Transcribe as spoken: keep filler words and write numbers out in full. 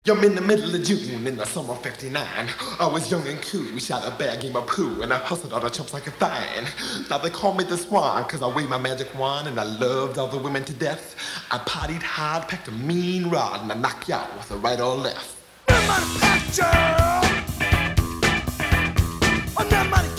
I'm in the middle of June in the summer of 'fifty-nine. I was young and cool, shot a bad game of poo, and I hustled all the chumps like a fine. Now they call me the swan, cause I waved my magic wand, and I loved all the women to death. I partied hard, packed a mean rod, and I knocked you out with a right or left. I'm not a